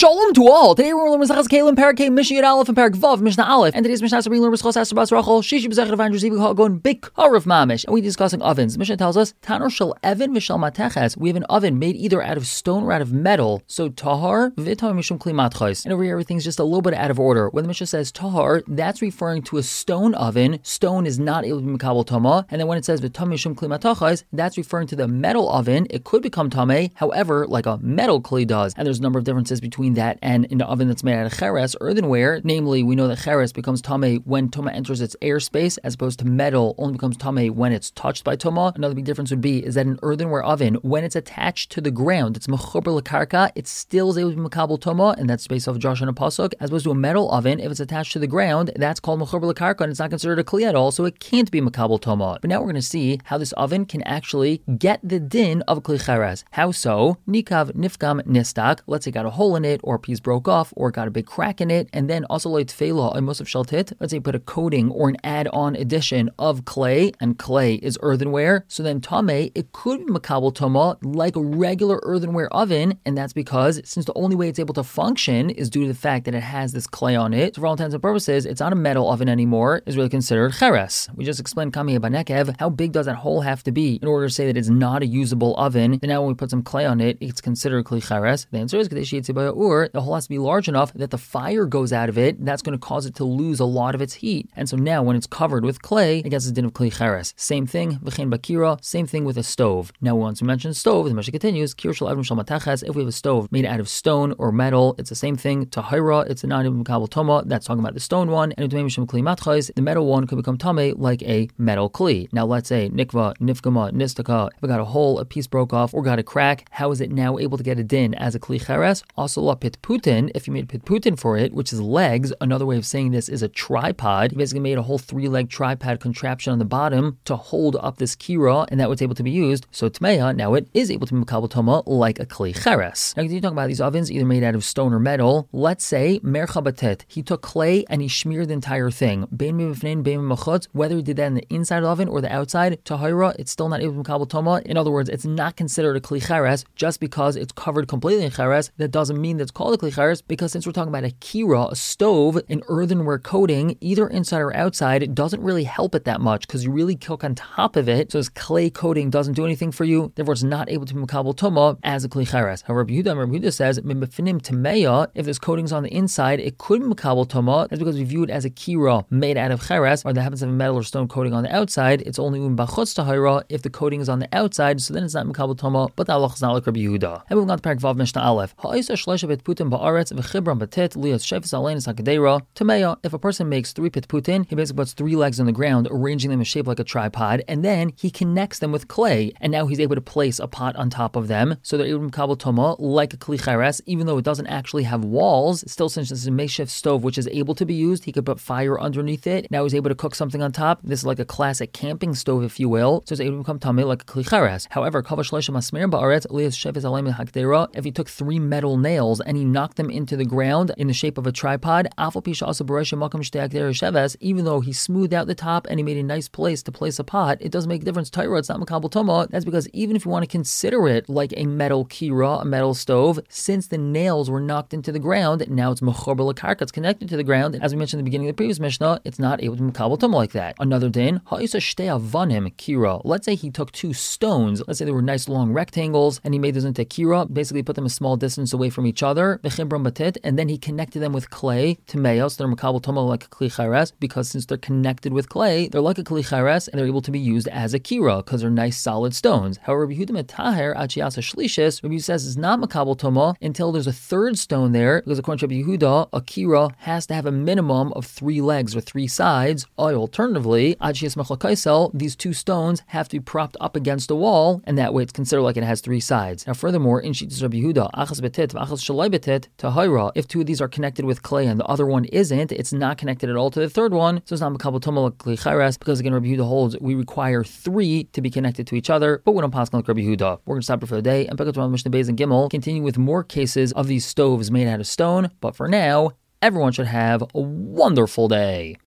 Shalom to all. Today we're learning Masechtas Kelim, Perek Hey, Mishnah Yud Aleph, and Perek Vav, Mishnah Aleph. And today's Mishnah is learning Masechtas Esther Bas Rachel, Shishi B'Zechad Avan Receiving Hagon Big Karav Mamish. And we're discussing ovens. Mishnah tells us Tanor Shel Evan V'Shel Mateches. We have an oven made either out of stone or out of metal. So Tahar V'Tahar Mishum Kli Matchos. And over here everything's just a little bit out of order. When the Mishnah says Tahar, that's referring to a stone oven. Stone is not able to be Makabel Tama. And then when it says V'Tahar Mishum Kli Matchos, that's referring to the metal oven. It could become Tameh, however, like a metal Kli does. And there's a number of differences between that and an oven that's made out of cheres, earthenware. Namely, we know that cheres becomes tameh when tuma enters its airspace, as opposed to metal only becomes tameh when it's touched by tuma. Another big difference would be is that an earthenware oven, when it's attached to the ground, it's mechuber lekarka, it still is able to be makabel tuma, and that's based off of Josh and a pasuk. As opposed to a metal oven, if it's attached to the ground, that's called mechuber lekarka, and it's not considered a kli at all, so it can't be makabel tuma. But now we're going to see how this oven can actually get the din of a kli cheres. How so? Nikav nifgam nistak. Let's say it got a hole in it, or a piece broke off, or got a big crack in it, and then also like tefela and musaf shaltit. Let's say put a coating or an add-on addition of clay, and clay is earthenware. So then tameh, it could be makabel toma like a regular earthenware oven, and that's because since the only way it's able to function is due to the fact that it has this clay on it. So for all intents and purposes, it's not a metal oven anymore. It's really considered cheres. We just explained kami banekev. How big does that hole have to be in order to say that it's not a usable oven? And now when we put some clay on it, it's considered kli cheres. The answer is the hole has to be large enough that the fire goes out of it. That's going to cause it to lose a lot of its heat. And so now when it's covered with clay, it gets the din of kli cheres. Same thing, v'chein bakira, same thing with a stove. Now once we mention stove, the Mishnah continues, kir shel avim shel mateches, if we have a stove made out of stone or metal, it's the same thing. Tahira, it's a not even makabel toma, that's talking about the stone one, and the metal one could become tameh like a metal kli. Now let's say nikva, nifgama, nistaka, if it got a hole, a piece broke off, or got a crack, how is it now able to get a din as a kli cheres? Also la pitputin, if you made pitputin for it, which is legs, another way of saying this is a tripod. You basically made a whole 3-leg tripod contraption on the bottom to hold up this kira, and that was able to be used. So tmeya, now it is able to be makabel toma like a kli cheres. Now continue talking about these ovens, either made out of stone or metal. Let's say mercha batet, he took clay and he smeared the entire thing. Bein mivifnein, bein machutz, whether he did that in the inside of the oven or the outside, tahira, it's still not able to be makabel toma. In other words, it's not considered a kli cheres just because it's covered completely in cheres. That doesn't mean that it's called a kli cheres, because since we're talking about a kira, a stove, an earthenware coating, either inside or outside, it doesn't really help it that much because you really cook on top of it. So this clay coating doesn't do anything for you. Therefore, it's not able to be makabel toma as a kli cheres. However, Rabbi Yehuda says, if this coating's on the inside, it could be makabel toma. That's because we view it as a kira made out of cheres, or that happens to have a metal or stone coating on the outside. It's only bachutz tahira if the coating is on the outside, so then it's not makabel toma. But the halach is not like Rabbi Yehuda. And moving on to Perek Vav Mishnah Aleph. If a person makes 3 pitputin, he basically puts 3 legs on the ground, arranging them in shape like a tripod, and then he connects them with clay, and now he's able to place a pot on top of them, so they're able to makabel toma like a kli cheres, even though it doesn't actually have walls. Still, since this is a makeshift stove which is able to be used, he could put fire underneath it. Now he's able to cook something on top. This is like a classic camping stove, if you will, so it's able to become tameh like a kli cheres. However, if he took 3 metal nails and he knocked them into the ground in the shape of a tripod, even though he smoothed out the top and he made a nice place to place a pot, it doesn't make a difference. Tyra, it's not makabel toma. That's because even if you want to consider it like a metal kira, a metal stove, since the nails were knocked into the ground, now it's mechuber lekarka, it's connected to the ground. As we mentioned in the beginning of the previous Mishnah, it's not able to be makabel toma like that. Another din, ha'isa shtei avanim kira. Let's say he took 2 stones. Let's say they were nice long rectangles, and he made those into kira, basically put them a small distance away from each other, and then he connected them with clay to meos. They're makabel toma like a kli cheres, because since they're connected with clay, they're like a kli cheres, and they're able to be used as a kira because they're nice solid stones. However, Rabbi Yehuda metaher achiyasa shlishis, Rabbi Yehuda says it's not makabel toma until there's a 3rd stone there, because according to Rabbi Yehuda, a kira has to have a minimum of 3 legs or 3 sides. Or alternatively, achiyas machlakaisel, these 2 stones have to be propped up against a wall, and that way it's considered like it has 3 sides. Now, furthermore, in Shittas Rabbi Yehuda, achas betit v'achas shalai betit tahira, if 2 of these are connected with clay and the other one isn't, it's not connected at all to the 3rd one, so it's not makabel toma like kli cheres, because again, Rabbi Yehuda holds we require 3 to be connected to each other, but we don't pass like Rabbi Yehuda. We're going to stop here for the day and pick up tomorrow Mishnah Beis and Gimel, continue with more cases of these stoves made out of stone. But for now, everyone should have a wonderful day.